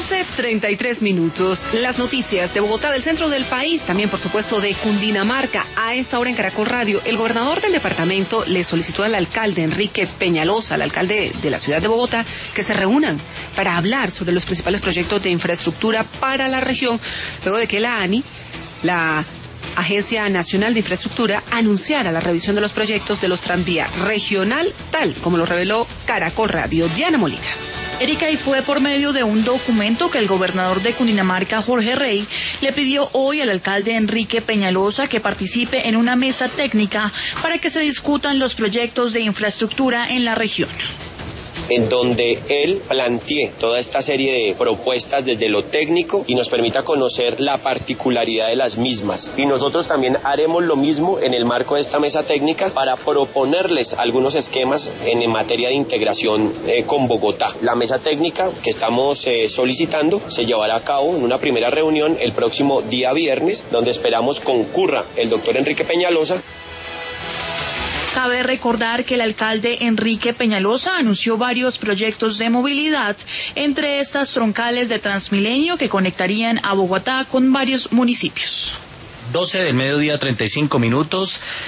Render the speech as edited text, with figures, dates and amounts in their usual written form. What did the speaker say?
12:33. Las noticias de Bogotá, del centro del país, también por supuesto de Cundinamarca. A esta hora en Caracol Radio, el gobernador del departamento le solicitó al alcalde Enrique Peñalosa, al alcalde de la ciudad de Bogotá, que se reúnan para hablar sobre los principales proyectos de infraestructura para la región, luego de que la ANI, la Agencia Nacional de Infraestructura, anunciara la revisión de los proyectos de los tranvía regional, tal como lo reveló Caracol Radio. Diana Molina. Erika, y fue por medio de un documento que el gobernador de Cundinamarca, Jorge Rey, le pidió hoy al alcalde Enrique Peñalosa que participe en una mesa técnica para que se discutan los proyectos de infraestructura en la región, en donde él plantee toda esta serie de propuestas desde lo técnico y nos permita conocer la particularidad de las mismas. Y nosotros también haremos lo mismo en el marco de esta mesa técnica para proponerles algunos esquemas en materia de integración con Bogotá. La mesa técnica que estamos solicitando se llevará a cabo en una primera reunión el próximo día viernes, donde esperamos concurra el doctor Enrique Peñalosa. Cabe recordar que el alcalde Enrique Peñalosa anunció varios proyectos de movilidad, entre estas troncales de Transmilenio que conectarían a Bogotá con varios municipios. 12:35.